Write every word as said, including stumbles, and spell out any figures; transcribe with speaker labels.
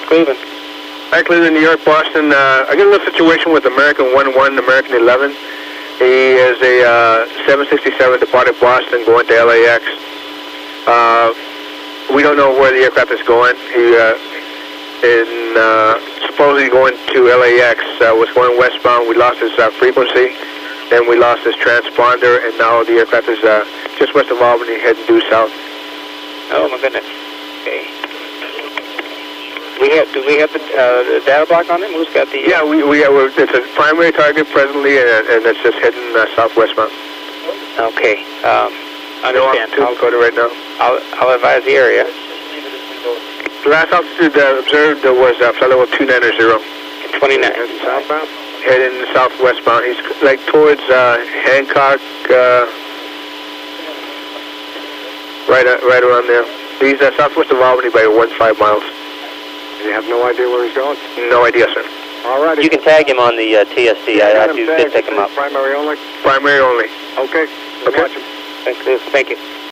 Speaker 1: Cleveland.
Speaker 2: Hi, Cleveland, New York, Boston. Uh, I got a little situation with American one one, American eleven. He is a uh, seven sixty-seven departed Boston going to L A X. Uh, we don't know where the aircraft is going. He uh, in uh, supposedly going to L A X, uh, was going westbound. We lost his uh, frequency, then we lost his transponder, and now the aircraft is uh, just west of Albany, heading due south.
Speaker 1: Oh my goodness. Okay. We have, do we have the, uh, the data block on him? Who's got the...
Speaker 2: Yeah, we, we, uh, we're, it's a primary target presently, and, and it's just heading uh, southwestbound.
Speaker 1: Okay. Um, understand.
Speaker 2: No, I'm Dakota right now.
Speaker 1: I'll, I'll advise the area.
Speaker 2: The last altitude uh, observed uh, was uh, flight level two nine zero.
Speaker 1: twenty-nine.
Speaker 2: Heading southbound? Heading southwestbound. He's like towards uh, Hancock, uh, right, uh, right around there. He's uh, southwest of Albany by one five miles.
Speaker 3: You have no idea where he's going?
Speaker 2: No idea, sir.
Speaker 3: All right.
Speaker 4: You can tag him on the uh, T S D.
Speaker 3: Yeah,
Speaker 4: I, I do did pick him up.
Speaker 3: Primary only?
Speaker 2: Primary only.
Speaker 3: Okay.
Speaker 2: Okay.
Speaker 3: Watch him.
Speaker 1: Thank you. Thank you.